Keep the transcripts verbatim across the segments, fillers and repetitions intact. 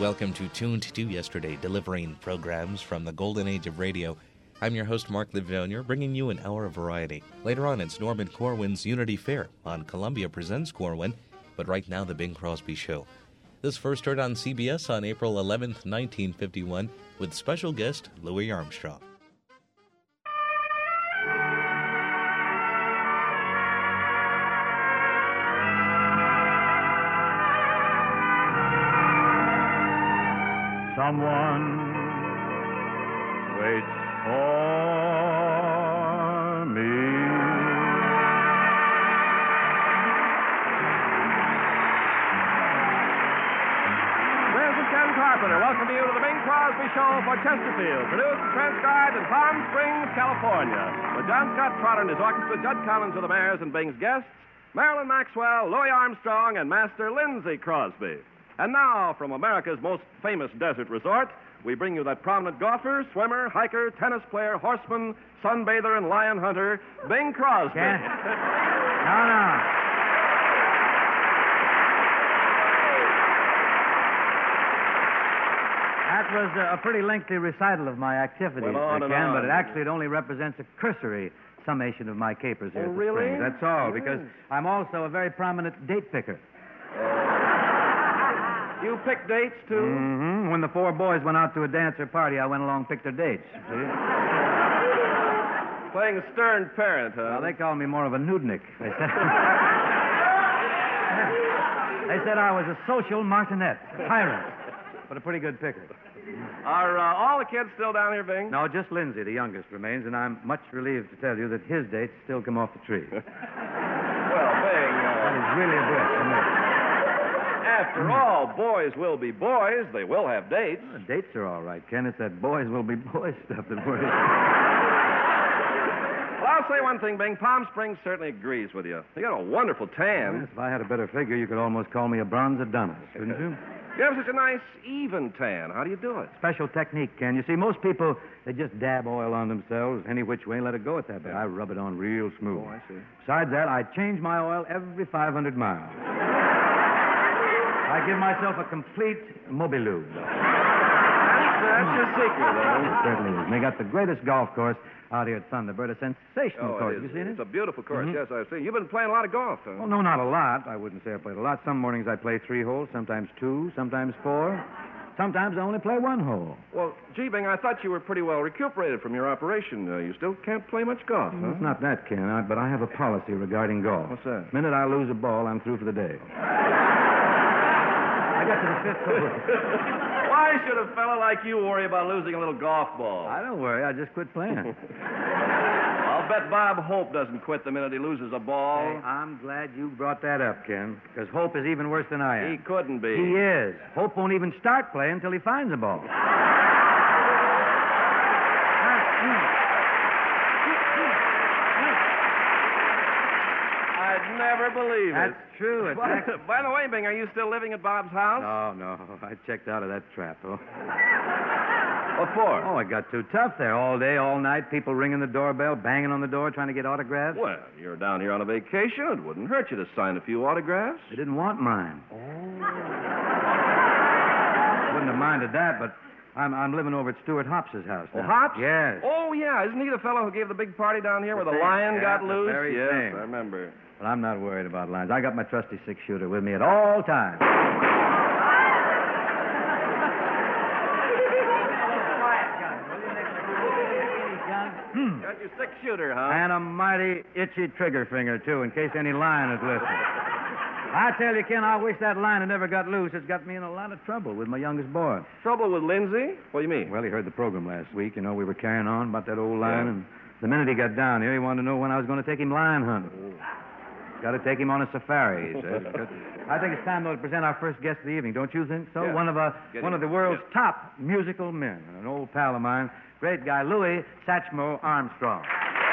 Welcome to Tuned to Yesterday, delivering programs from the golden age of radio. I'm your host, Mark Livonier, bringing you an hour of variety. Later on, it's Norman Corwin's Unity Fair on Columbia Presents Corwin, but right now, The Bing Crosby Show. This first heard on C B S on April eleventh, nineteen fifty-one, with special guest Louis Armstrong. Someone waits for me. This is Ken Carpenter. Welcome to you to the Bing Crosby Show for Chesterfield, produced and transcribed in Palm Springs, California, with John Scott Trotter and his orchestra, Judd Collins with the Mares and Bing's guests, Marilyn Maxwell, Louis Armstrong, and Master Lindsay Crosby. And now, from America's most famous desert resort, we bring you that prominent golfer, swimmer, hiker, tennis player, horseman, sunbather, and lion hunter, Bing Crosby. Ken? No, no. That was a pretty lengthy recital of my activities, Went on uh, and Ken, on. but it actually it only represents a cursory summation of my capers here Oh, at the really? Springs. That's all, Yes. because I'm also a very prominent date picker. You pick dates, too? Mm-hmm. When the four boys went out to a dance or party, I went along and picked their dates. See? Playing a stern parent, huh? Well, they called me more of a nudnik. They said, they said I was a social martinet, a tyrant, but a pretty good picker. Are uh, all the kids still down here, Bing? No, just Lindsay, the youngest, remains, and I'm much relieved to tell you that his dates still come off the tree. Well, Bing, That uh, is really a bit. Isn't it? after all, boys will be boys. They will have dates. The dates are all right, Ken. It's that boys will be boys stuff that worries. Well, I'll say one thing, Bing. Palm Springs certainly agrees with you. You got a wonderful tan. Yes, if I had a better figure, you could almost call me a bronze Adonis, couldn't you? You have such a nice, even tan. How do you do it? Special technique, Ken. You see, most people, they just dab oil on themselves any which way and let it go at that. But I rub it on real smooth. Oh, I see. Besides that, I change my oil every five hundred miles. I give myself a complete mobilube. That's, that's your secret, It though. certainly is. And they got the greatest golf course out here at Thunderbird, a sensational Oh, course. it Have is. you seen it? It's a beautiful course. Mhm. Yes, I've seen. You've been playing a lot of golf, huh? Well, no, not a lot. I wouldn't say I played a lot. Some mornings I play three holes, sometimes two, sometimes four. Sometimes I only play one hole. Well, gee, Bing, I thought you were pretty well recuperated from your operation. Uh, you still can't play much golf, huh? It's not that, Ken, I, but I have a policy regarding golf. What's that? The minute I lose a ball, I'm through for the day. I got to the fifth hole. Why should a fellow like you worry about losing a little golf ball? I don't worry. I just quit playing. I'll bet Bob Hope doesn't quit the minute he loses a ball. Hey, I'm glad you brought that up, Ken, because Hope is even worse than I am. He couldn't be. He is. Hope won't even start playing until he finds a ball. I'd never believe That's it. true. It's By, actually- by the way, Bing, are you still living at Bob's house? No, no. I checked out of that trap. Oh. What for? oh, it got too tough there. All day, all night, people ringing the doorbell, banging on the door, trying to get autographs. Well, you're down here on a vacation. It wouldn't hurt you to sign a few autographs. They didn't want mine. Oh. Wouldn't have minded that, but I'm, I'm living over at Stuart Hops's house now. Oh, Hops? Yes. Oh, yeah. Isn't he the fellow who gave the big party down here where the same. lion Yeah, got the loose? very yes, same. I remember. But I'm not worried about lines. I got my trusty six-shooter with me at all times. Got your six-shooter, huh? And a mighty itchy trigger finger, too, in case any lion is listening. I tell you, Ken, I wish that lion had never got loose. It's got me in a lot of trouble with my youngest boy. Trouble with Lindsay? What do you mean? Well, he heard the program last week. You know, we were carrying on about that old lion, Yeah. and the minute he got down here, he wanted to know when I was going to take him lion hunting. Got to take him on a safari, he says. I think it's time, though, to present our first guest of the evening. Don't you think so? Yeah. One of uh, Get one him. of the world's Yeah. top musical men, and an old pal of mine, great guy, Louis Satchmo Armstrong.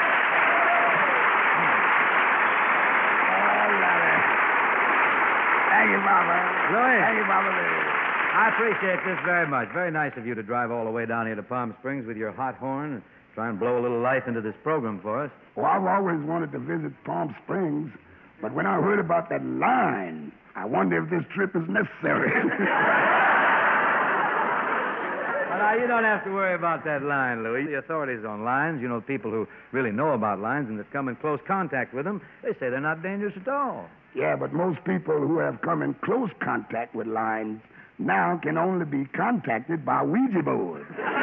Thank you, Mama. Louis. Thank you, Mama. I appreciate this very much. Very nice of you to drive all the way down here to Palm Springs with your hot horn and try and blow a little life into this program for us. Well, I've always wanted to visit Palm Springs, but when I heard about that line, I wonder if this trip is necessary. now, you don't have to worry about that line, Louis. The authorities on lines, you know, people who really know about lines and that come in close contact with them, they say they're not dangerous at all. Yeah, but most people who have come in close contact with lines now can only be contacted by Ouija board.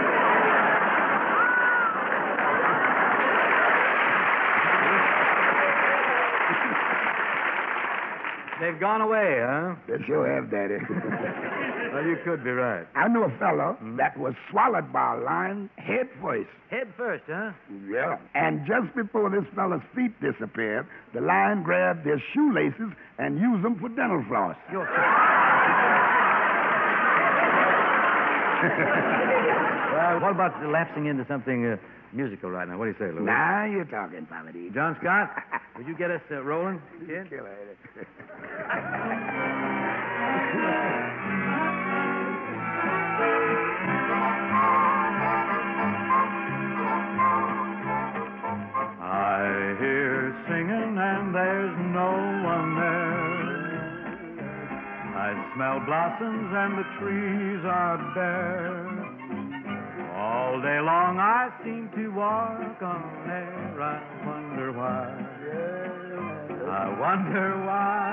They've gone away, huh? They sure have, Daddy. Well, you could be right. I knew a fellow that was swallowed by a lion head first. Head first, huh? Yeah. And just before this fellow's feet disappeared, the lion grabbed their shoelaces and used them for dental floss. You're... Well, what about lapsing into something uh, musical right now? What do you say, Louis? Now you're talking, Papa D. John Scott, would you get us uh, rolling, kid? Kill her. I hear singing and there's no one there. I smell blossoms and the trees are bare. All day long I seem to walk on air. I wonder why. I wonder why.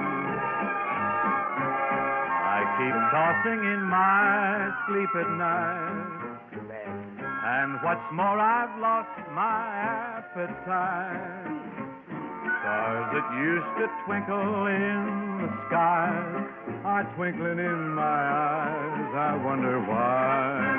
I keep tossing in my sleep at night. And what's more, I've lost my appetite. Stars that used to twinkle in the sky are twinkling in my eyes. I wonder why.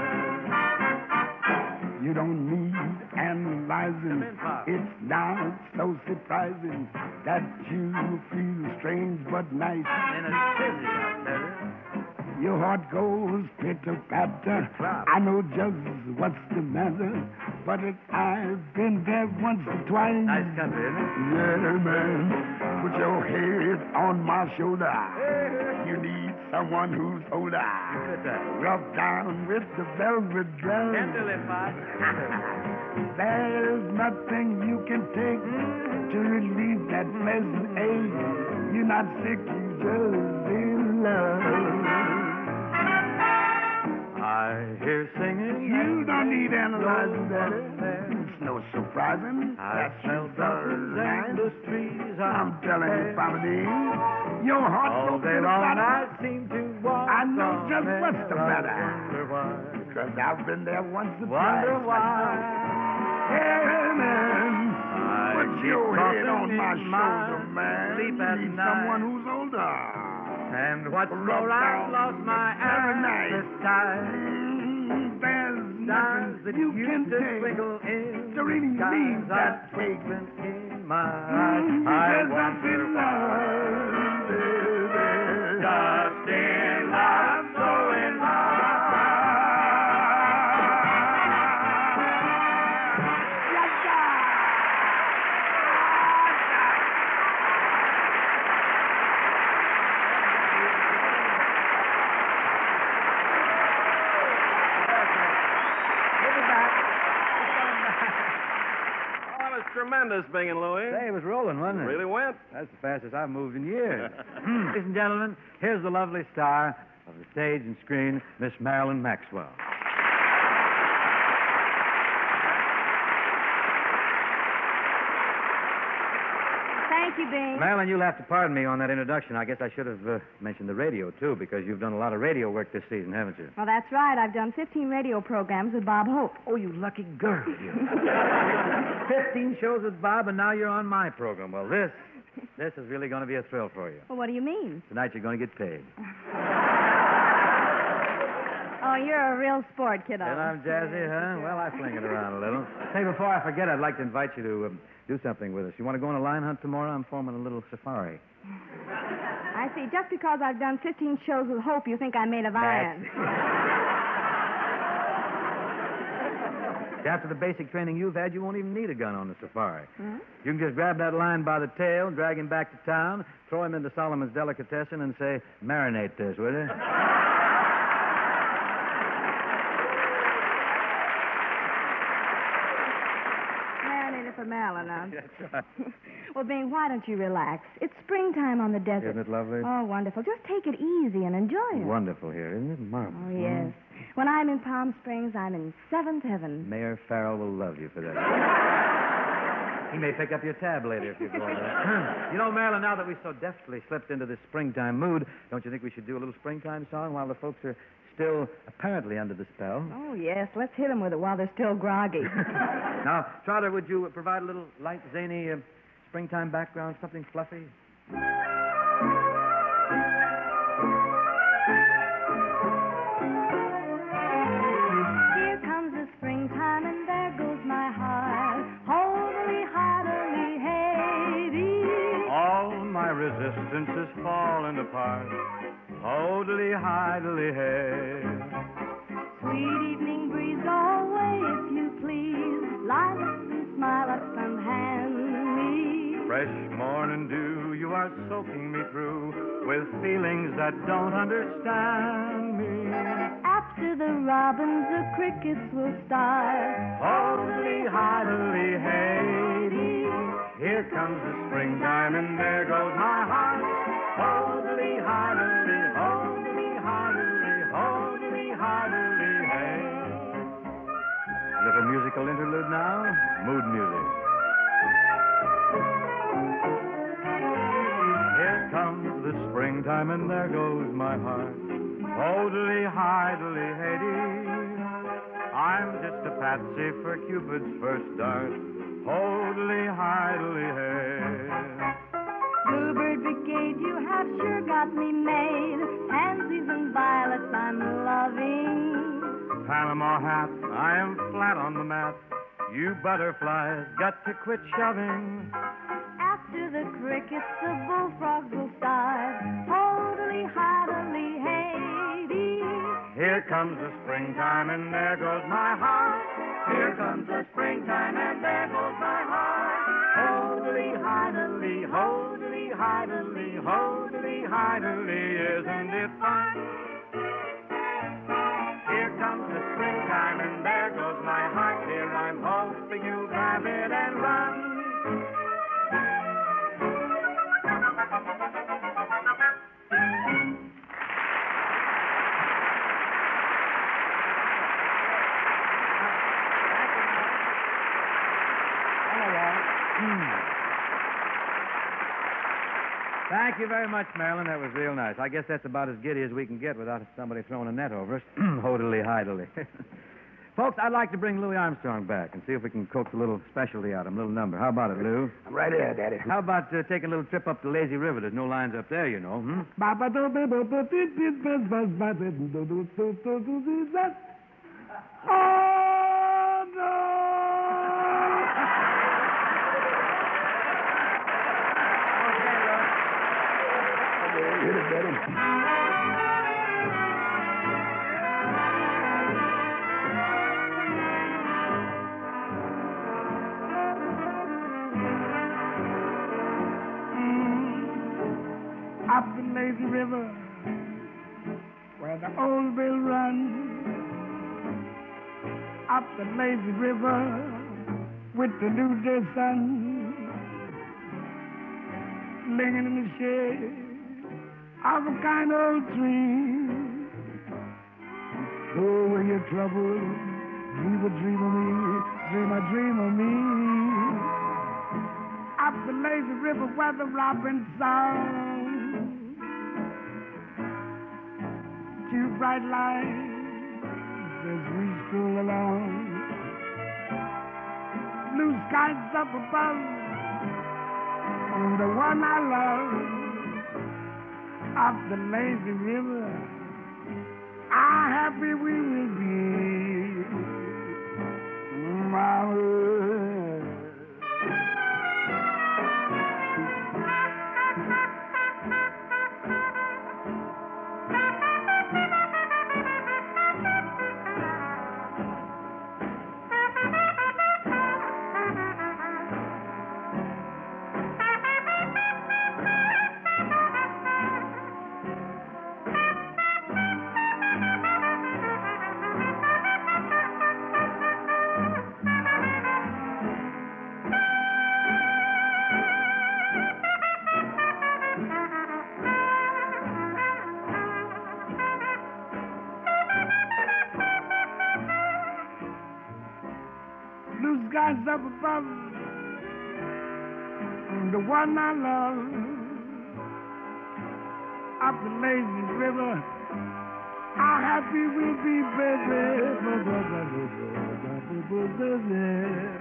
You don't need analyzing. It's not so surprising that you feel strange but nice. And it's busy, I tell you. Your heart goes pitter-patter. I know just what's the matter, but it, I've been there once or twice. Nice country, isn't it? Yeah, man. Put your head on my shoulder. You need someone who's older. Good that. Rub down with the velvet dress. Tenderly, Pop. There's nothing you can take to relieve that pleasant ache. You're not sick, you're just in love. I hear singing. You don't need analyzing, Daddy. It's no surprising. I smell blossoms and the trees are I'm telling you, Papa D. Your heart all goes day long pitter-patter. I seem to walk. I know on just air. what's the matter. I wonder why. Because I've been there once or Wonder twice. why. Yeah, man. I Put keep your head tossing on my in shoulder, my man. sleep You at need night. someone who's older. And what's Rub more, I've down lost my very nice. appetite. Mm, there's Stars nothing that you used can to take twinkle in to really the skies leave that are take. twinkling in my eyes. Mm, I just wonder in why. love, baby. Just in love, so in love. Tremendous, Bing and Louie. Say, it was rolling, wasn't it? Really went. That's the fastest I've moved in years. Ladies and gentlemen, here's the lovely star of the stage and screen, Miss Marilyn Maxwell. Thank you, Bing. Marilyn, you'll have to pardon me on that introduction. I guess I should have uh, mentioned the radio, too, because you've done a lot of radio work this season, haven't you? Well, that's right. I've done fifteen radio programs with Bob Hope. Oh, you lucky girl, you. Fifteen shows with Bob, and now you're on my program. Well, this, this is really going to be a thrill for you. Well, what do you mean? Tonight you're going to get paid. Oh, you're a real sport, kiddo. And I'm jazzy, huh? Well, I fling it around a little. Hey, before I forget, I'd like to invite you to um, do something with us. You want to go on a lion hunt tomorrow? I'm forming a little safari. I see. Just because I've done fifteen shows with Hope, you think I'm made of iron. After the basic training you've had, you won't even need a gun on the safari. Hmm? You can just grab that lion by the tail, drag him back to town, throw him into Solomon's Delicatessen, and say, marinate this, will you? Marinated for Marilyn, huh? That's right. Well, Bing, why don't you relax? It's springtime on the desert. Isn't it lovely? Oh, wonderful. Just take it easy and enjoy it. Wonderful here, isn't it? Marvelous. Oh, yes. When I'm in Palm Springs, I'm in seventh heaven. Mayor Farrell will love you for that. He may pick up your tab later if you go there. You know, Marilyn, now that we so deftly slipped into this springtime mood, don't you think we should do a little springtime song while the folks are still apparently under the spell? Oh, yes. Let's hit them with it while they're still groggy. Now, Trotter, would you provide a little light, zany uh, springtime background, something fluffy? Here comes the springtime and there goes my heart. Holy, heartily, hey, All my resistance is falling apart. Hodily, hidely, hey. Sweet evening breeze, go away if you please. Lilacs and smilax and hand me. Fresh morning dew, you are soaking me through with feelings that don't understand me. After the robins, the crickets will start. Hodily, hidely, hey. Here comes the springtime and there goes my heart. Hodily, hidely, hodily, hidely, hodily, hidely, hey. Little musical interlude now. Mood music. Here comes the springtime and there goes my heart. Hodily, hidely, hey. I'm just a patsy for Cupid's first dart. Hodily, hidely, hey. Bluebird Brigade, you have sure got me made. Pansies and violets I'm loving. Panama hat, I am flat on the mat. You butterflies got to quit shoving. After the crickets, the bullfrogs will start. Hodily, heartily, hey. Here comes the springtime and there goes my heart. Here comes the springtime and there goes my heart. Hodily, hidely, hodily, hidely, hodily, hidely, isn't it fun? Here comes the springtime and there goes my heart. Here I'm hoping you'll grab it and run. Thank you very much, Marilyn. That was real nice. I guess that's about as giddy as we can get without somebody throwing a net over us. Hodily, hidely. Folks, I'd like to bring Louis Armstrong back and see if we can coax a little specialty out of him, a little number. How about it, Lou? I'm right here, Daddy. How about uh, taking a little trip up the Lazy River? There's no lines up there, you know. Hmm? Oh, no! Hit it, Daddy. Up the lazy river where the old mill runs. Up the lazy river with the noonday sun. Lingering in the shade of a kind old tree. Go away your trouble, dream a dream of me, dream a dream of me. Up the lazy river where the robin song. Two bright lights as we stroll along. Blue skies up above, and the one I love. Up the lazy river, how happy we will be, Mama. rise up above the one I love, up the lazy river, how happy we'll be, baby.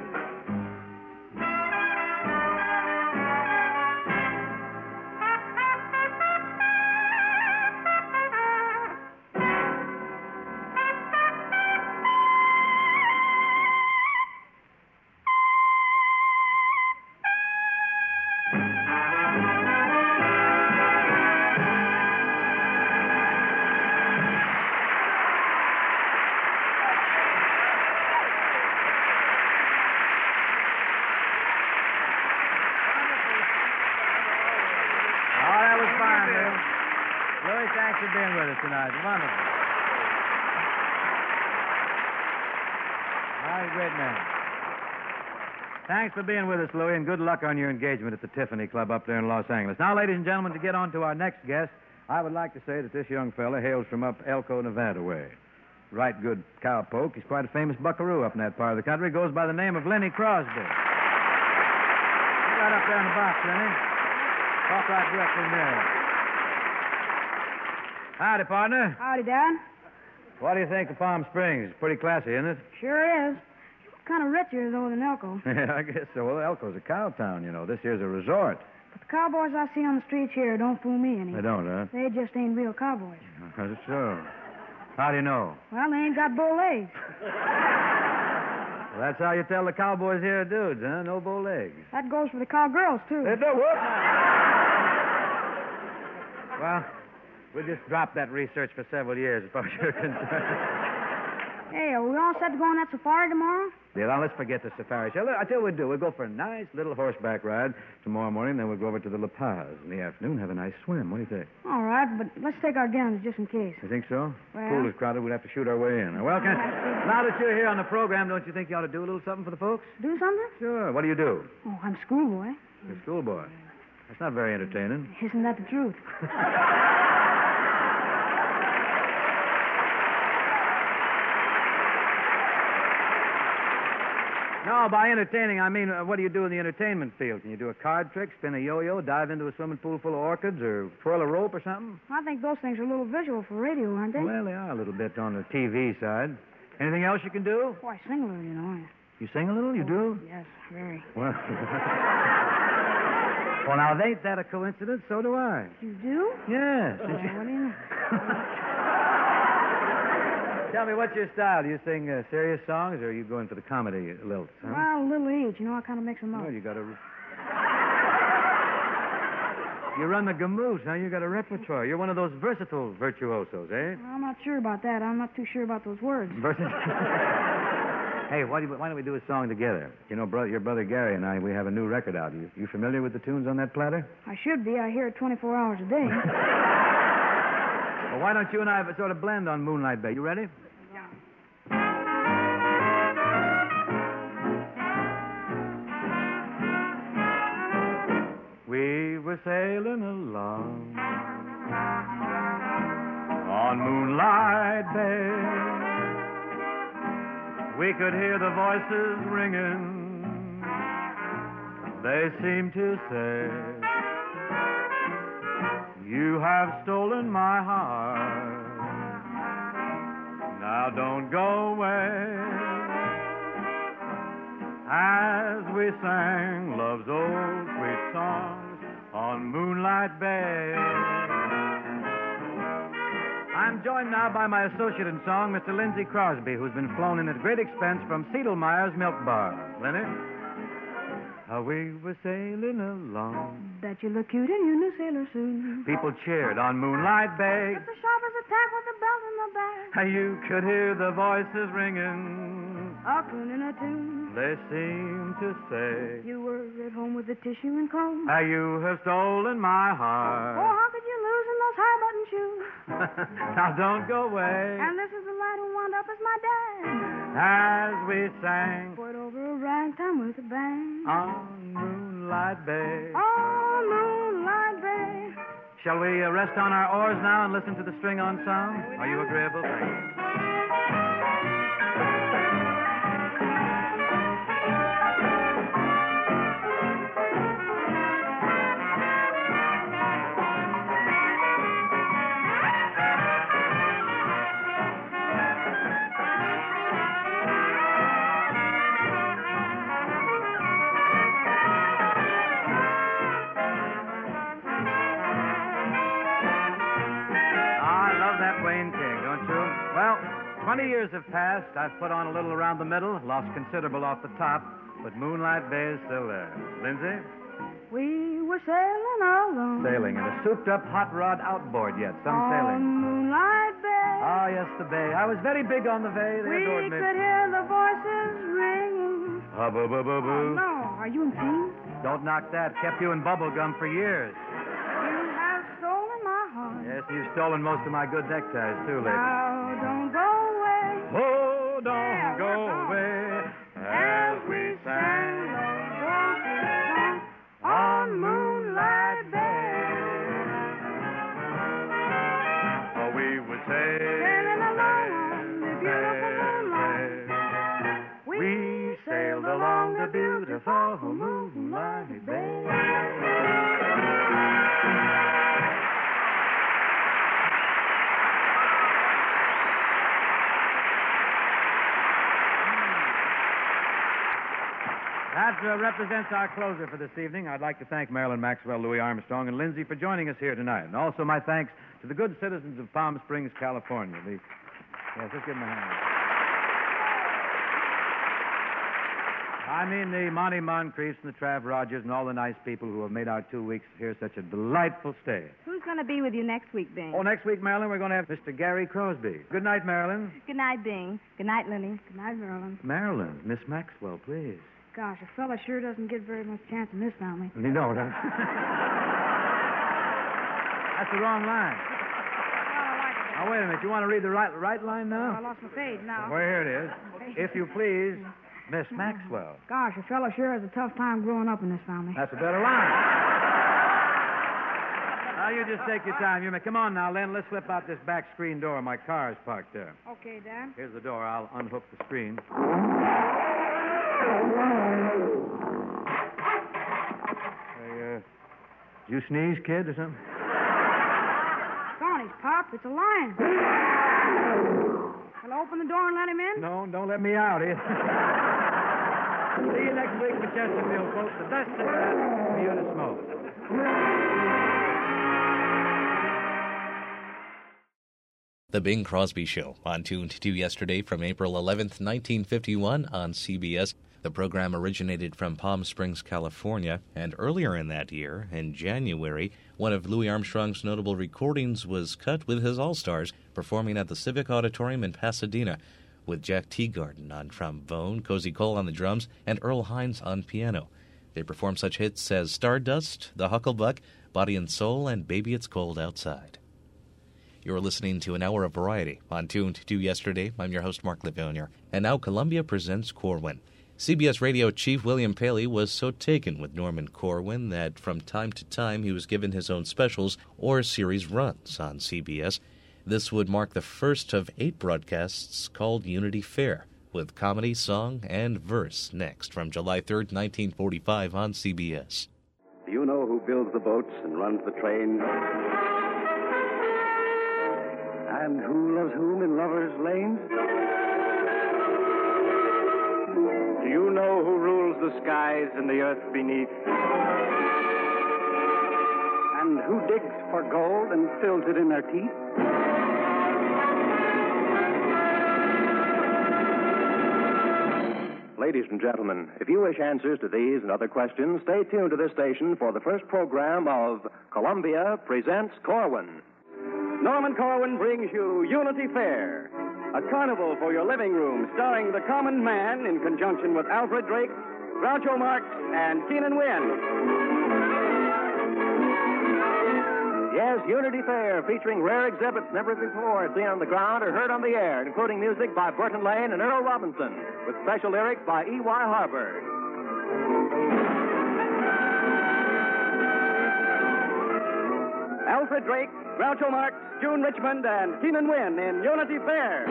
Thanks for being with us tonight. Wonderful. All right, great man. Thanks for being with us, Louie, and good luck on your engagement at the Tiffany Club up there in Los Angeles. Now, ladies and gentlemen, to get on to our next guest, I would like to say that this young fella hails from up Elko, Nevada way. Right good cowpoke. He's quite a famous buckaroo up in that part of the country. Goes by the name of Lenny Crosby. He's right up there in the box, Lenny. Walk right directly in there. Howdy, partner. Howdy, Dad. What do you think of Palm Springs? Pretty classy, isn't it? Sure is. Kind of richer, though, than Elko. Yeah, I guess so. Well, Elko's a cow town, you know. This here's a resort. But the cowboys I see on the streets here don't fool me any. They don't, huh? They just ain't real cowboys. That's so. How do you know? Well, they ain't got bow legs. Well, that's how you tell the cowboys here are dudes, huh? No bow legs. That goes for the cowgirls, too. They do what? Well, we just dropped that research for several years, as far as you're concerned. Hey, are we all set to go on that safari tomorrow? Yeah, now let's forget the safari. Shall I tell you what we'll do. We'll go for a nice little horseback ride tomorrow morning, then we'll go over to the La Paz in the afternoon, have a nice swim. What do you think? All right, but let's take our guns just in case. You think so? Well... Pool is crowded. We'd have to shoot our way in. Well, can... now that you're here on the program, don't you think you ought to do a little something for the folks? Do something? Sure. What do you do? Oh, I'm a schoolboy. You're a schoolboy. That's not very entertaining. Isn't that the truth? No, by entertaining, I mean, uh, what do you do in the entertainment field? Can you do a card trick, spin a yo-yo, dive into a swimming pool full of orchids, or twirl a rope or something? I think those things are a little visual for radio, aren't they? Well, they are a little bit on the T V side. Anything else you can do? Oh, I sing a little, you know. You sing a little? You do? Yes, very. Well, well, now, ain't that a coincidence? So do I. You do? Yes. Oh, what do you know? Tell me, what's your style? Do you sing uh, serious songs, or are you going for the comedy lilts? Huh? Well, a little each. You know, I kind of mix them up. Well, you got a... You run the gamoose, huh? You got a repertoire. You're one of those versatile virtuosos, eh? Well, I'm not sure about that. I'm not too sure about those words. Versatile? Hey, why, do you, why don't we do a song together? You know, bro, your brother Gary and I, we have a new record out. You, you familiar with the tunes on that platter? I should be. I hear it twenty-four hours a day. Well, why don't you and I have a sort of blend on Moonlight Bay? You ready? Yeah. We were sailing along on Moonlight Bay. We could hear the voices ringing. They seemed to say, "You have stolen my heart. Now don't go away." As we sang love's old sweet songs on Moonlight Bay. I'm joined now by my associate in song, Mister Lindsey Crosby, who's been flown in at great expense from Siedelmeyer's Milk Bar. Leonard? How we were sailing along. Bet you look cute in your new sailor suit. People cheered on Moonlight Bay. If the shoppers attack with the belt in the back. How you could hear the voices ringing. A croon in a tune. They seemed to say, You were at home with the tissue and comb. how you have stolen my Oh, heart. how could you lose in those high button shoes? Now don't go away. And this is the lad who wound up as my dad. As we sang Put over a ragtime with a bang. on Moonlight Bay. Oh, Moonlight Bay. Shall we uh, rest on our oars now and listen to the string-on song? Are you agreeable? Thank you. Twenty years have passed. I've put on a little around the middle, lost considerable off the top, but Moonlight Bay is still there. Lindsay? We were sailing along. Sailing in a souped-up hot rod outboard yet. Some on sailing. Moonlight Bay. Ah, yes, the bay. I was very big on the bay. They we adored me. could hear the voices ringing. Hubba-bubba-boo. Oh, no. Are you in pain? Don't knock that. Kept you in bubble gum for years. You have stolen my heart. Yes, you've stolen most of my good neckties, too, lady. Now, don't go away. Oh, don't Yeah, go work on. away As we sang those voices song on Moonlight Bay. Oh, we would say, Sailing along on the beautiful moonlight. we sailed along the beautiful Moonlight Bay. That uh, represents our closer for this evening. I'd like to thank Marilyn Maxwell, Louis Armstrong, and Lindsay for joining us here tonight. And also my thanks to the good citizens of Palm Springs, California. The... Yes, let's give them a hand. I mean the Monty Moncriefs and the Trav Rogers and all the nice people who have made our two weeks here such a delightful stay. Who's going to be with you next week, Bing? Oh, next week, Marilyn, we're going to have Mister Gary Crosby. Good night, Marilyn. Good night, Bing. Good night, Lenny. Good night, Marilyn. Marilyn, Miss Maxwell, please. Gosh, a fella sure doesn't get very much chance in this family. You know it, huh? That's the wrong line. Now, wait a minute. You want to read the right, right line Oh, I now? lost my page now. Well, here it is. If you please, Miss Maxwell. Gosh, a fella sure has a tough time growing up in this family. That's a better line. Now, you just take your time. You may... Come on now, Len. Let's slip out this back screen door. My car's parked there. Okay, Dad. Here's the door. I'll unhook the screen. Hey, uh, did you sneeze, kid, or something? Gone, he's Pop. It's a lion. Shall I open the door and let him in? No, don't let me out here. See you next week for Chesterfield, folks. The best of that for you to smoke. The Bing Crosby Show, on Tuned to yesterday from April eleventh, nineteen fifty-one on C B S. The program originated from Palm Springs, California, and earlier in that year, in January, one of Louis Armstrong's notable recordings was cut with his All-Stars performing at the Civic Auditorium in Pasadena, with Jack Teagarden on trombone, Cozy Cole on the drums, and Earl Hines on piano. They performed such hits as Stardust, The Hucklebuck, Body and Soul, and Baby It's Cold Outside. You're listening to an hour of variety on Tuned to Yesterday. I'm your host, Mark Livonia. And now Columbia presents Corwin. C B S Radio Chief William Paley was so taken with Norman Corwin that from time to time he was given his own specials or series runs on C B S. This would mark the first of eight broadcasts called Unity Fair, with comedy, song, and verse next from July third, nineteen forty-five on C B S. Do you know who builds the boats and runs the trains? And who loves whom in lovers' lanes? Do you know who rules the skies and the earth beneath? And who digs for gold and fills it in their teeth? Ladies and gentlemen, if you wish answers to these and other questions, stay tuned to this station for the first program of Columbia Presents Corwin. Norman Corwin brings you Unity Fair, a carnival for your living room starring the common man in conjunction with Alfred Drake, Groucho Marx, and Keenan Wynn. Yes, Unity Fair, featuring rare exhibits never before seen on the ground or heard on the air, including music by Burton Lane and Earl Robinson, with special lyrics by E Y. Harburg. Alfred Drake, Groucho Marx, June Richmond, and Keenan Wynn in Unity Fair.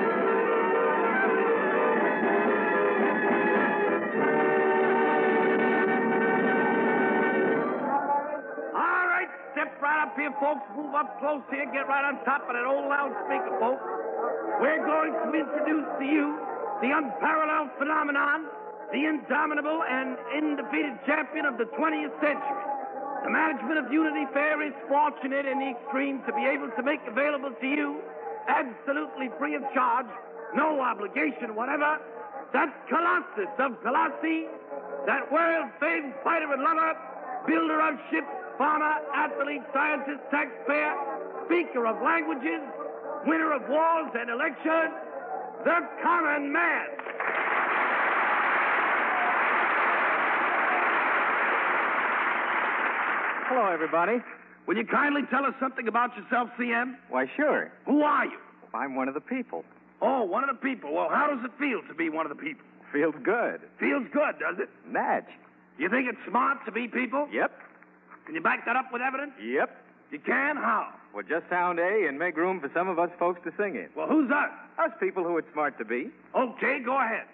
All right, step right up here, folks. Move up close here. Get right on top of that old loudspeaker, folks. We're going to introduce to you the unparalleled phenomenon, the indomitable and undefeated champion of the twentieth century. The management of Unity Fair is fortunate in the extreme to be able to make available to you, absolutely free of charge, no obligation whatever, that Colossus of Colossi, that world-famed fighter and lover, builder of ships, farmer, athlete, scientist, taxpayer, speaker of languages, winner of wars and elections, the common man. Hello, everybody. Will you kindly tell us something about yourself, C M? Why, sure. Who are you? I'm one of the people. Oh, one of the people. Well, how does it feel to be one of the people? Feels good. Feels good, does it? Natch. You think it's smart to be people? Yep. Can you back that up with evidence? Yep. You can? How? Well, just sound A and make room for some of us folks to sing it. Well, who's us? Us people who it's smart to be. Okay, go ahead.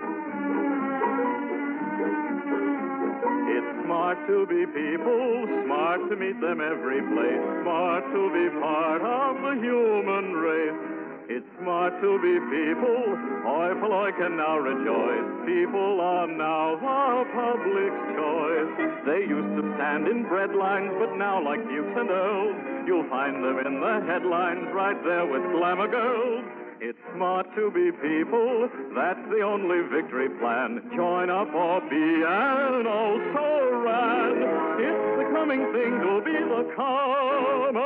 It's smart to be people, smart to meet them every place, smart to be part of the human race. It's smart to be people, oi, I can now rejoice. People are now the public's choice. They used to stand in bread lines, but now like dukes and earls, you'll find them in the headlines right there with glamour girls. It's smart to be people, that's the only victory plan. Join up or be an oh so rad. It's the coming thing to be the common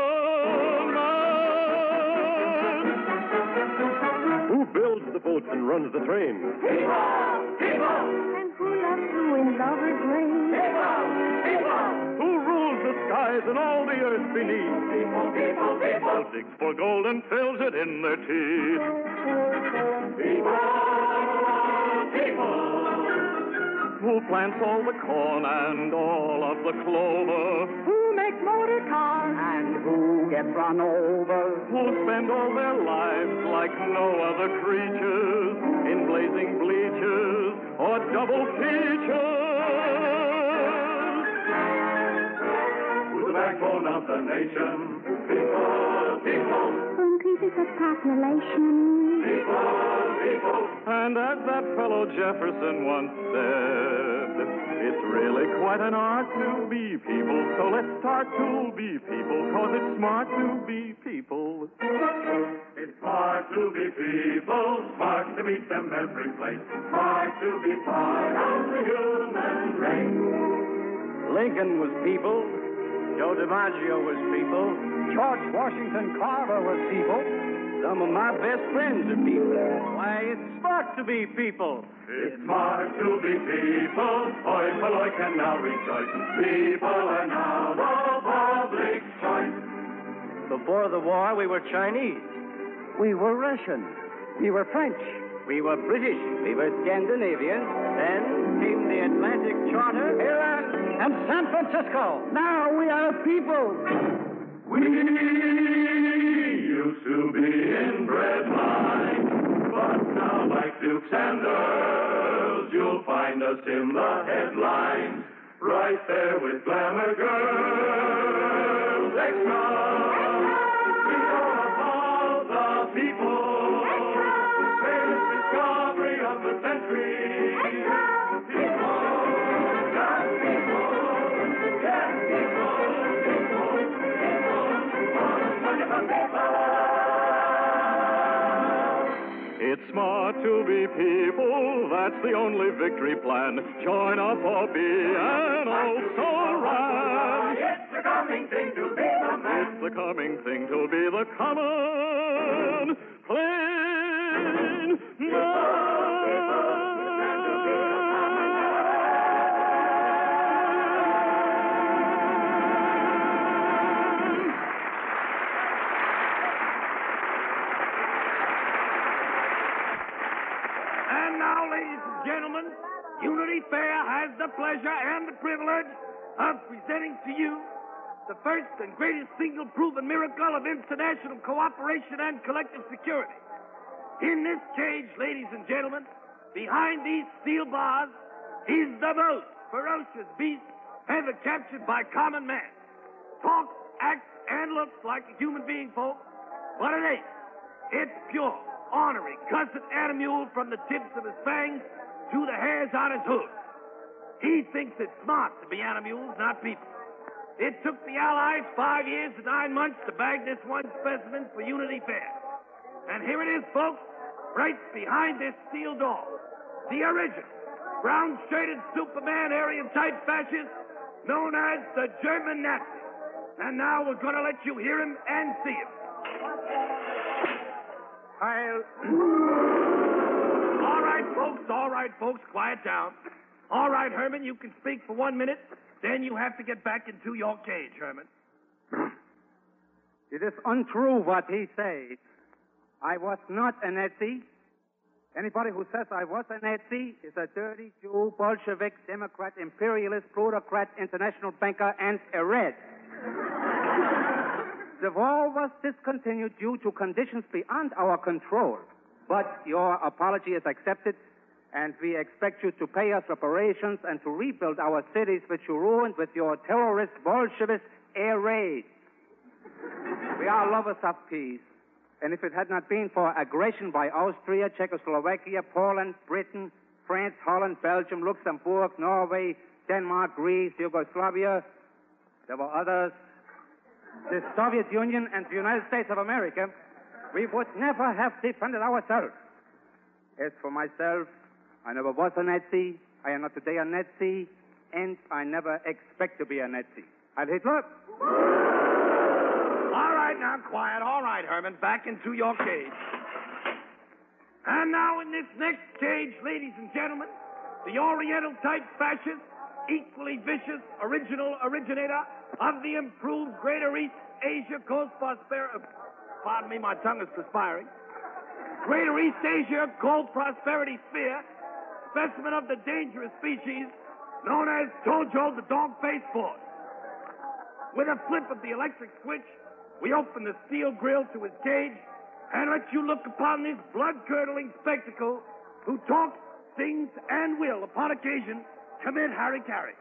man. Who builds the boats and runs the train? People! People! And who loves to win lovers' rain? People! People! Who rules the skies and all the earth beneath? People! People! People! Who digs for gold and fills it in their teeth? People! People! Who plants all the corn and all of the clover? Who make motor cars? And who gets run over? Who spend all their lives like no other creatures in blazing bleachers or double features? Who's the backbone of the nation? People, people. Who increases the population? People, people. And as that fellow Jefferson once said, it's really quite an art to be people. So let's start to be people, cause it's smart to be people. It's smart to be people, smart to meet them every place, smart to be part of the human race. Lincoln was people. Joe DiMaggio was people. George Washington Carver was people. Some of my best friends are people. Why, it's smart to be people. It's smart to be people. Oi, fellow, can now rejoice. People are now the public choice. Before the war, we were Chinese. We were Russian. We were French. We were British. We were Scandinavian. Then came the Atlantic Charter. Here and San Francisco. Now we are people. We used to be in bread lines, but now like dukes and earls, you'll find us in the headlines, right there with glamour girls. Extra! We know about the people. Extra! Greatest discovery of the century. Extra! People, yes, people, yes, people, people, people, wonderful people. It's smart to be people, that's the only victory plan. Join up or be an also ran. It's the coming thing to be the man. It's the coming thing to be the common plain man. Ladies and gentlemen, Unity Fair has the pleasure and the privilege of presenting to you the first and greatest single proven miracle of international cooperation and collective security. In this cage, ladies and gentlemen, behind these steel bars is the most ferocious beast ever captured by common man. Talks, acts, and looks like a human being, folks, but it ain't. It's pure, ornery, cussed animal from the tips of his fangs to the hairs on his hood. He thinks it's smart to be animals, not people. It took the Allies five years and nine months to bag this one specimen for Unity Fair. And here it is, folks, right behind this steel door. The original, brown-shirted Superman Aryan-type fascist known as the German Nazi. And now we're going to let you hear him and see him. I'll... All right, folks, all right, folks, quiet down. All right, Herman, you can speak for one minute. Then you have to get back into your cage, Herman. It is untrue what he says. I was not a Nazi. Anybody who says I was a Nazi is a dirty Jew, Bolshevik, Democrat, imperialist, plutocrat, international banker, and a red. The war was discontinued due to conditions beyond our control. But your apology is accepted, and we expect you to pay us reparations and to rebuild our cities which you ruined with your terrorist Bolshevist air raids. We are lovers of peace. And if it had not been for aggression by Austria, Czechoslovakia, Poland, Britain, France, Holland, Belgium, Luxembourg, Norway, Denmark, Greece, Yugoslavia, there were others, the Soviet Union and the United States of America, we would never have defended ourselves. As for myself, I never was a Nazi, I am not today a Nazi, and I never expect to be a Nazi. Heil Hitler! All right, now, quiet. All right, Herman, back into your cage. And now in this next cage, ladies and gentlemen, the Oriental-type fascist, equally vicious, original originator of the improved Greater East Asia Coast Prosperity... Pardon me, my tongue is perspiring. Greater East Asia Cold Prosperity Sphere, specimen of the dangerous species known as Tojo the Dog-Faced Force. With a flip of the electric switch, we open the steel grill to his cage and let you look upon this blood-curdling spectacle who talks, sings, and will, upon occasion, commit harry-carry.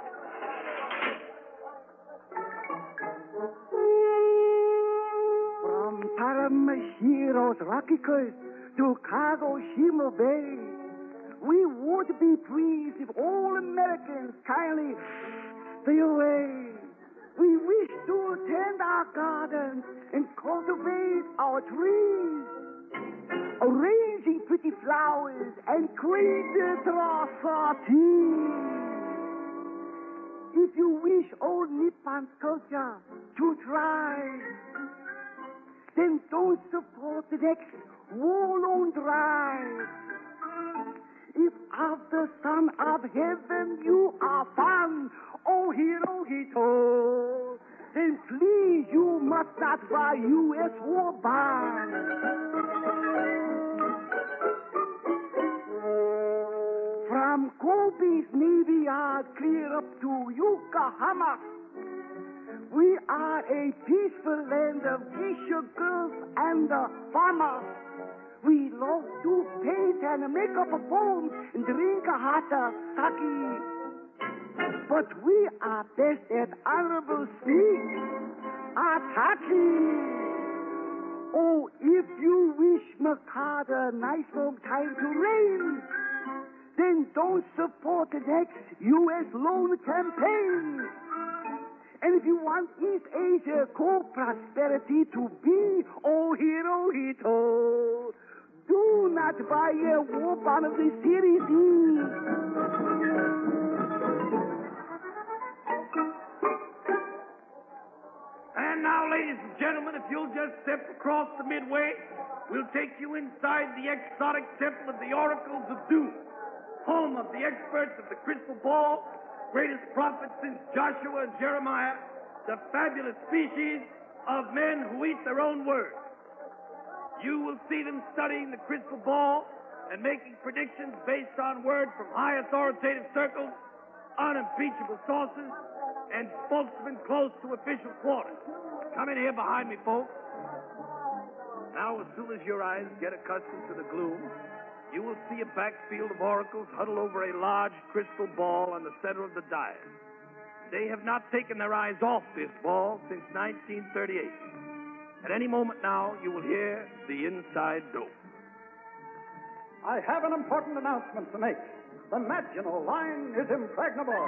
From Paramashiro's Rocky Coast to Kagoshima Bay, we would be pleased if all Americans kindly stay away. We wish to tend our gardens and cultivate our trees, arranging pretty flowers and create sorties. If you wish old Nippon culture to thrive, then don't support the next war-lone drive. If of the Son of Heaven you are fond, oh Hirohito, then please you must not buy U S war bonds. From Kobe's Navy Yard clear up to Yokohama, we are a peaceful land of geisha girls and the farmers. We love to paint and make up a poem and drink a hot sake. But we are best at honorable speech, Ataki. Oh, if you wish Makata nice long time to reign, then don't support the next U S loan campaign. And if you want East Asia co-prosperity to be, oh Hirohito, do not buy a war bond of the Series E. And now, ladies and gentlemen, if you'll just step across the midway, we'll take you inside the exotic temple of the oracles of doom, home of the experts of the crystal ball, greatest prophets since Joshua and Jeremiah, the fabulous species of men who eat their own words. You will see them studying the crystal ball and making predictions based on word from high authoritative circles, unimpeachable sources, and spokesmen close to official quarters. Come in here behind me, folks. Now, as soon as your eyes get accustomed to the gloom, you will see a backfield of oracles huddled over a large crystal ball on the center of the dais. They have not taken their eyes off this ball since nineteen thirty-eight. At any moment now, you will hear the inside dope. I have an important announcement to make. The Maginot Line is impregnable.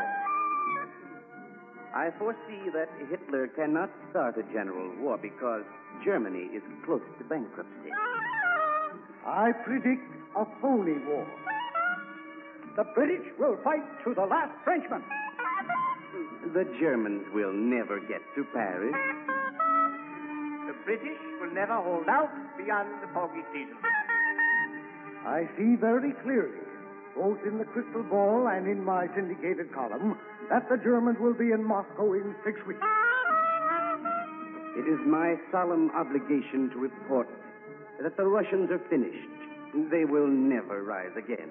I foresee that Hitler cannot start a general war because Germany is close to bankruptcy. I predict a phony war. The British will fight to the last Frenchman. The Germans will never get to Paris. The British will never hold out beyond the foggy season. I see very clearly, both in the crystal ball and in my syndicated column, that the Germans will be in Moscow in six weeks. It is my solemn obligation to report that the Russians are finished. They will never rise again.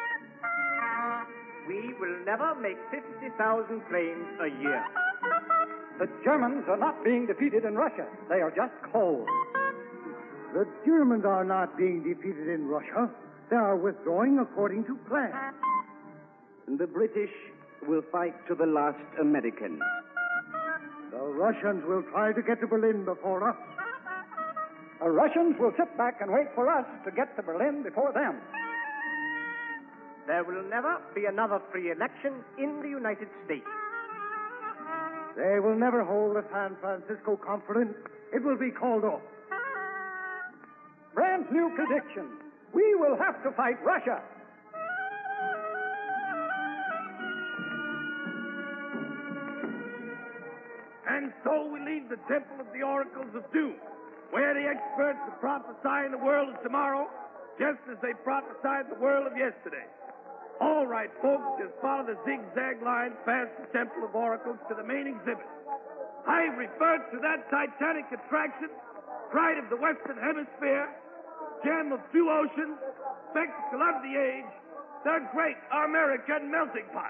We will never make fifty thousand planes a year. The Germans are not being defeated in Russia. They are just cold. The Germans are not being defeated in Russia. They are withdrawing according to plan. The British will fight to the last American. The Russians will try to get to Berlin before us. The Russians will sit back and wait for us to get to Berlin before them. There will never be another free election in the United States. They will never hold the San Francisco Conference. It will be called off. Brand new prediction. We will have to fight Russia. And so we leave the temple of the oracles of doom, where the experts are prophesying the world of tomorrow, just as they prophesied the world of yesterday. All right, folks, just follow the zigzag line past the Temple of Oracles to the main exhibit. I referred to that titanic attraction, pride of the Western Hemisphere, gem of two oceans, spectacle of the age, the great American melting pot.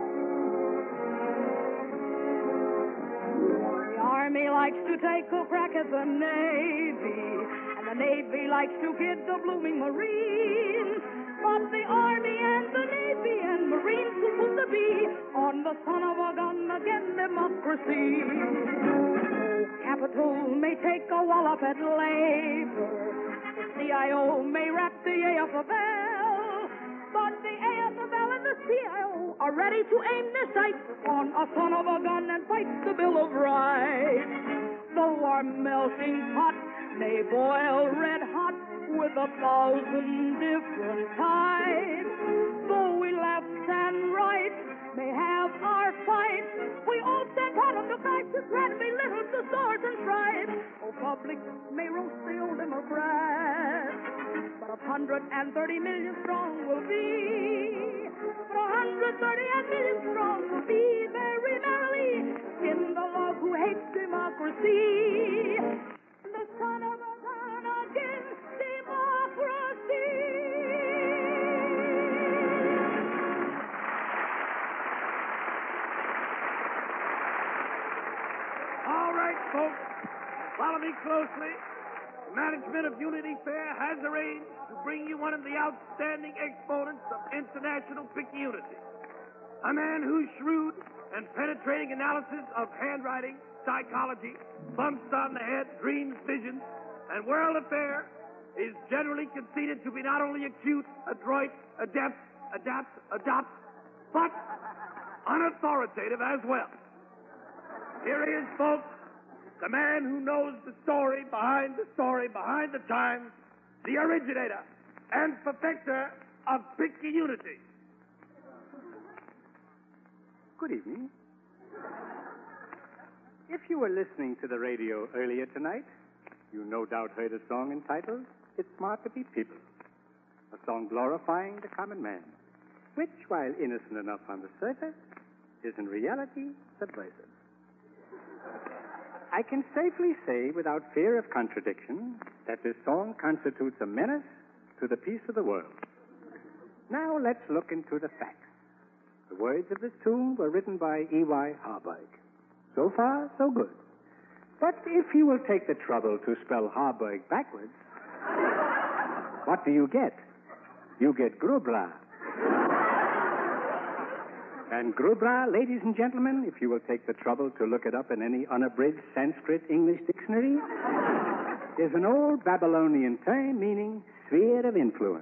The Army likes to take a crack at the Navy, and the Navy likes to kid the blooming Marines. But the Army and the Navy and Marines supposed to be on the son of a gun against democracy. Oh, Capitol may take a wallop at labor. The C I O may rap the A F L. But the A F L and the C I O are ready to aim their sights on a son of a gun and fight the Bill of Rights. Though our melting pot may boil red hot with a thousand different types, though we left and right may have our fights, we all stand part of the fact that red belittle the stars and stripes. Oh, public may roast the old Democrats, but a hundred and thirty million strong will be, but a hundred thirty million strong will be very merrily in the love who hates democracy. The son of a gun against democracy. All right, folks, follow me closely. The management of Unity Fair has arranged to bring you one of the outstanding exponents of international picayunity. A man whose shrewd and penetrating analysis of handwriting, psychology, bumps on the head, dreams, visions, and world affairs is generally conceded to be not only acute, adroit, adept, adapt, adopt, but unauthoritative as well. Here he is, folks, the man who knows the story behind the story behind the times, the originator and perfecter of picayunity. Good evening. If you were listening to the radio earlier tonight, you no doubt heard a song entitled It's Smart to Be People, a song glorifying the common man, which, while innocent enough on the surface, is in reality subversive. I can safely say, without fear of contradiction, that this song constitutes a menace to the peace of the world. Now let's look into the facts. The words of this tune were written by E Y Harburg. So far, so good. But if you will take the trouble to spell Harburg backwards, what do you get? You get Grubla. And Grubla, ladies and gentlemen, if you will take the trouble to look it up in any unabridged Sanskrit English dictionary, is an old Babylonian term meaning sphere of influence.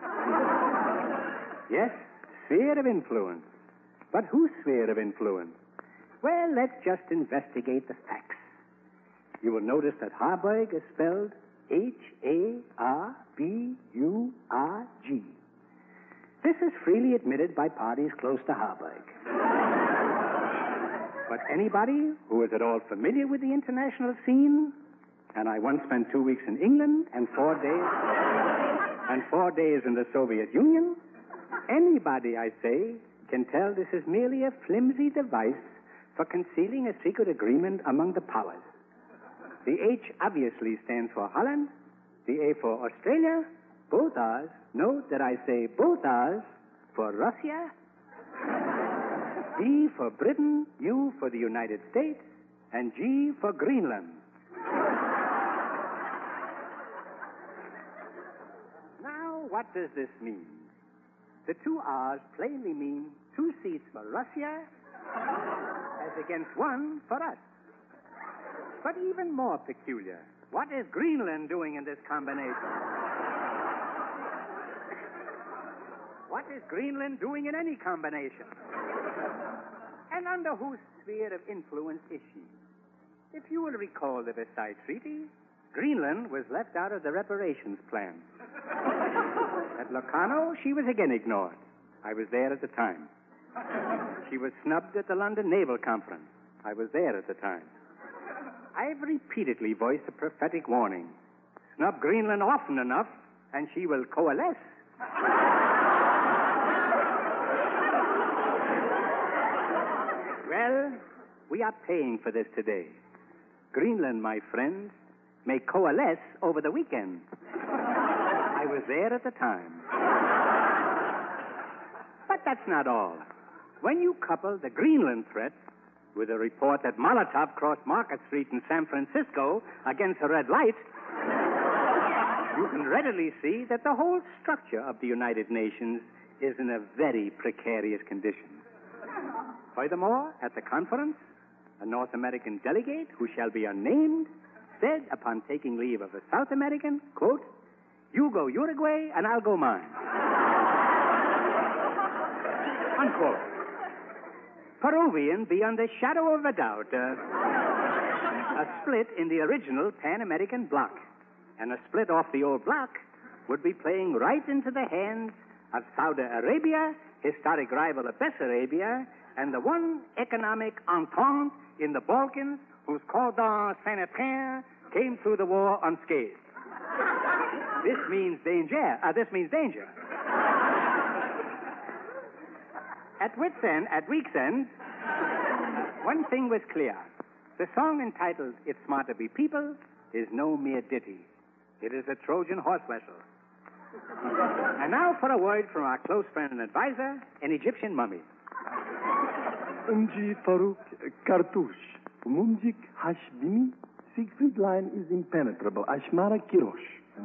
Yes, sphere of influence. But whose sphere of influence? Well, let's just investigate the facts. You will notice that Harburg is spelled H A R B U R G. This is freely admitted by parties close to Harburg. But anybody who is at all familiar with the international scene, and I once spent two weeks in England and four days and four days in the Soviet Union, anybody, I say, can tell this is merely a flimsy device for concealing a secret agreement among the powers. The H obviously stands for Holland, the A for Australia, both R's. Note that I say both R's for Russia, B for Britain, U for the United States, and G for Greenland. Now, what does this mean? The two R's plainly mean two seats for Russia as against one for us. But even more peculiar, what is Greenland doing in this combination? What is Greenland doing in any combination? And under whose sphere of influence is she? If you will recall the Versailles Treaty, Greenland was left out of the reparations plan. At Locarno, she was again ignored. I was there at the time. She was snubbed at the London Naval Conference. I was there at the time. I've repeatedly voiced a prophetic warning. Snub Greenland often enough, and she will coalesce. Well, we are paying for this today. Greenland, my friends, may coalesce over the weekend. I was there at the time. But that's not all. When you couple the Greenland threat with a report that Molotov crossed Market Street in San Francisco against a red light, you can readily see that the whole structure of the United Nations is in a very precarious condition. Furthermore, at the conference, a North American delegate, who shall be unnamed, said upon taking leave of a South American, quote, "You go Uruguay and I'll go mine." Unquote. Peruvian, beyond the shadow of a doubt, uh, a split in the original Pan-American bloc. And a split off the old bloc would be playing right into the hands of Saudi Arabia, historic rival of Bessarabia, and the one economic entente in the Balkans whose cordon sanitaire came through the war unscathed. This means danger. Uh, this means danger. At wit's end, at week's end, one thing was clear. The song entitled "It's Smart to Be People" is no mere ditty. It is a Trojan horse wrestle. And now for a word from our close friend and advisor, an Egyptian mummy. Umji Farouk Kartush. Mumjik Hashbimi. Siegfried line is impenetrable. Ashmara Kirosh.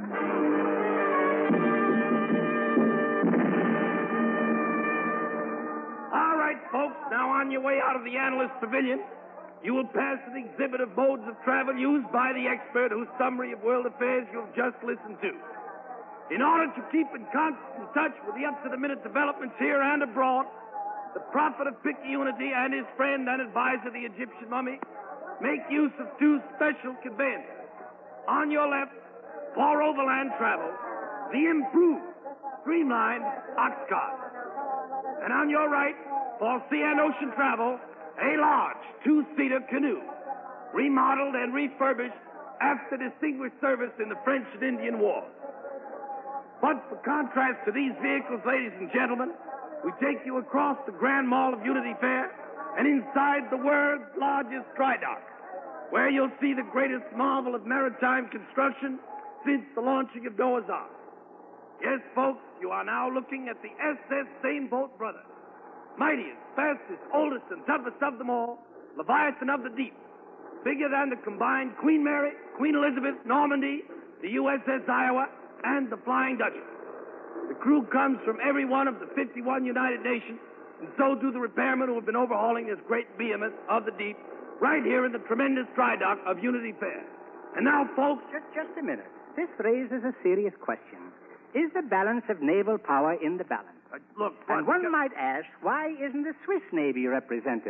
All right, folks, now on your way out of the analyst pavilion, you will pass an exhibit of modes of travel used by the expert whose summary of world affairs you've just listened to. In order to keep in constant touch with the up-to-the-minute developments here and abroad, the prophet of Picayunity and his friend and advisor, the Egyptian mummy, make use of two special conveyances. On your left, for overland travel, the improved, streamlined ox cart. And on your right, for sea and ocean travel, a large two-seater canoe, remodeled and refurbished after distinguished service in the French and Indian War. But for contrast to these vehicles, ladies and gentlemen, we take you across the Grand Mall of Unity Fair and inside the world's largest dry dock, where you'll see the greatest marvel of maritime construction since the launching of Noah's Ark. Yes, folks, you are now looking at the S S Same Boat Brothers, mightiest, fastest, oldest, and toughest of them all, Leviathan of the Deep, bigger than the combined Queen Mary, Queen Elizabeth, Normandy, the U S S Iowa, and the Flying Dutchess. The crew comes from every one of the fifty-one United Nations, and so do the repairmen who have been overhauling this great behemoth of the deep right here in the tremendous dry dock of Unity Fair. And now, folks... Just, just a minute. This raises a serious question. Is the balance of naval power in the balance? Uh, look, and one might ask, why isn't the Swiss Navy represented?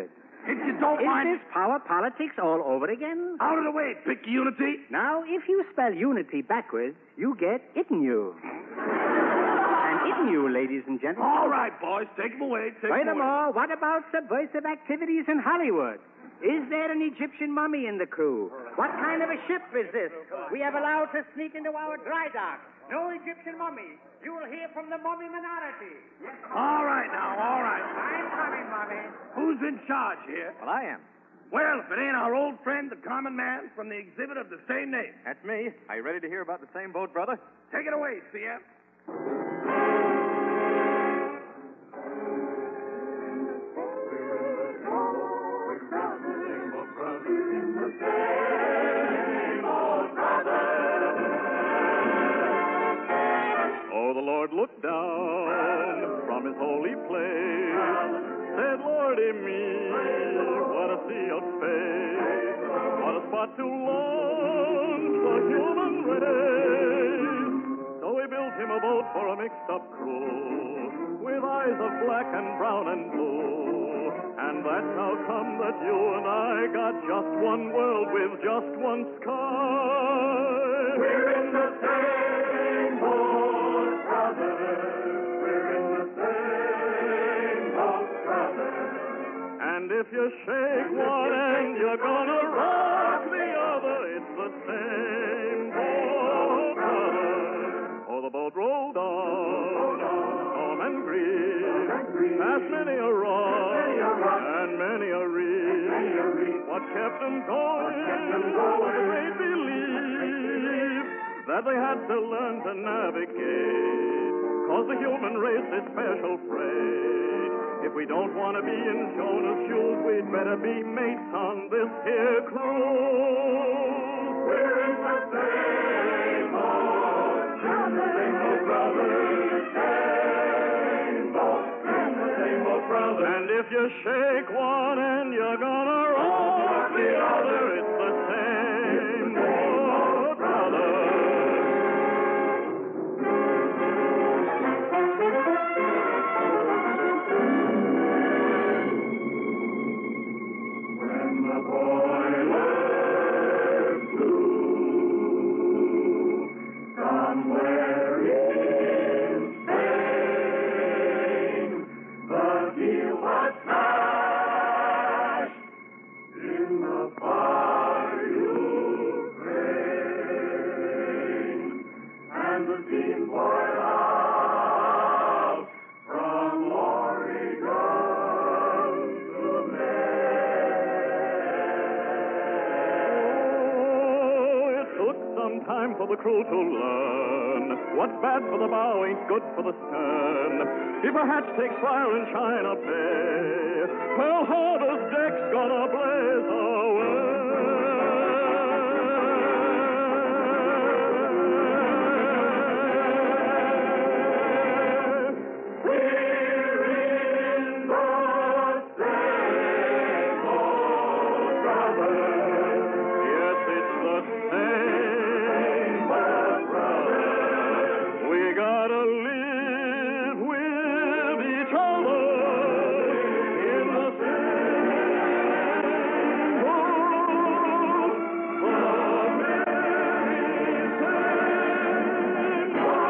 If you don't Is mind... this power politics all over again? Out of the way, pick unity. Now, if you spell unity backwards, you get Itinu. And Itinu, ladies and gentlemen. All right, boys, take them away. Take 'em away. Furthermore, what about subversive activities in Hollywood? Is there an Egyptian mummy in the crew? What kind of a ship is this? We have allowed to sneak into our dry dock. No Egyptian mummy. You will hear from the mummy minority. Yes, All right now, all right. I'm coming, mummy. Who's in charge here? Well, I am. Well, if it ain't our old friend, the common man, from the exhibit of the same name. That's me. Are you ready to hear about the same boat, brother? Take it away, C M. Oh, the Lord looked down from his holy place, said, Lordy me, what a sea of space, what a spot to launch the human race. So he built him a boat for a mixed-up crew, with eyes of black and brown and blue. And that's how come that you and I got just one world with just one sky. We're in the same boat, brothers. We're in the same boat, brothers. And if you shake one end, you're gonna rock the other. It's the same boat, brothers. Oh, the boat rolled on, storm and breeze, past many a rock and many a reef. What kept them going? They believe that they had to learn to navigate, 'cause the human race is special freight. If we don't want to be in Jonah's shoes, we'd better be mates on this here cruise. We're in the same boat, in the same boat, brothers, same boat, in the same boat, brothers. And if you shake one end, you're gonna rock the other. It's the same boat, brothers. When the boilers blew somewhere in Spain, the keel was smashed in the far Ukraine, and the steam poured out from Oregon to Maine. Oh, it took some time for the crew to learn what's bad for the bow ain't good for the stern. If a hatch takes fire in China Bay, Pearl Harbor's deck's gonna blaze away. We're in the same boat, brothers. Yes, it's the same boat, brothers. We gotta live with each other in the same boat. The very same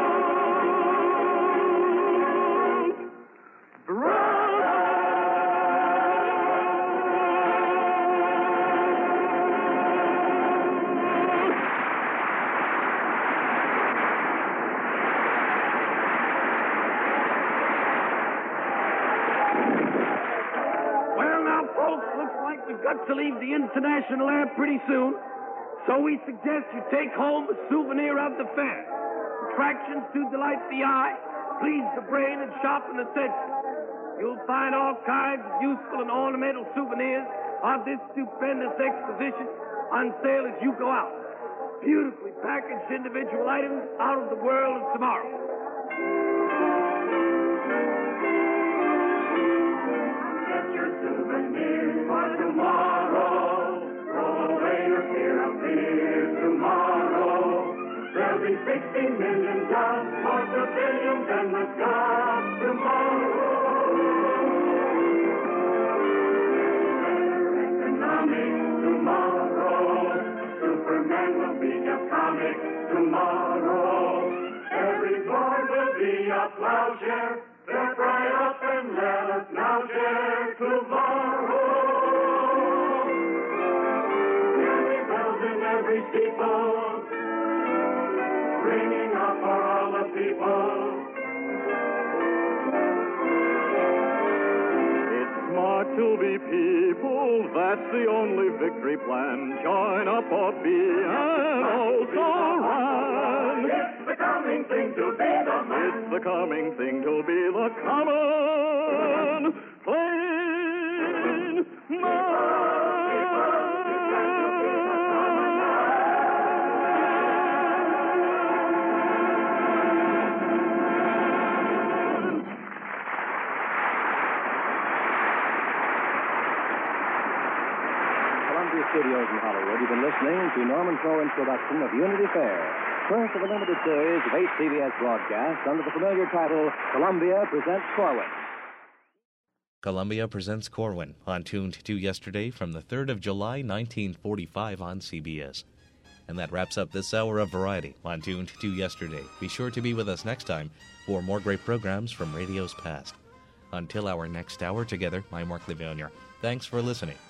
boat, Well, now, folks, looks like we've got to leave the international air pretty soon. So we suggest you take home a souvenir of the fair. Attractions to delight the eye, please the brain, and sharpen the senses. You'll find all kinds of useful and ornamental souvenirs of this stupendous exposition on sale as you go out. Beautifully packaged individual items out of the world of tomorrow. Get your souvenirs for tomorrow. Throw away your fear of fears tomorrow. There'll be sixty million jobs, more civilians than the gods tomorrow. be a plowshare. Step right up and let us now share tomorrow. Every bells in every steeple, ringing out for all the people. Smart to be people, that's the only victory plan. Join up or be and also run. It's the coming thing to be the man. It's the coming thing to be the common, plain man. Studios in Hollywood, you've been listening to Norman Corwin's production of Unity Fair, first of a limited series of eight C B S broadcasts under the familiar title Columbia Presents Corwin. Columbia Presents Corwin, on Tuned to Yesterday from the third of July, nineteen forty-five on C B S. And that wraps up this hour of variety on Tuned to Yesterday. Be sure to be with us next time for more great programs from radio's past. Until our next hour together, I'm Mark Livonia. Thanks for listening.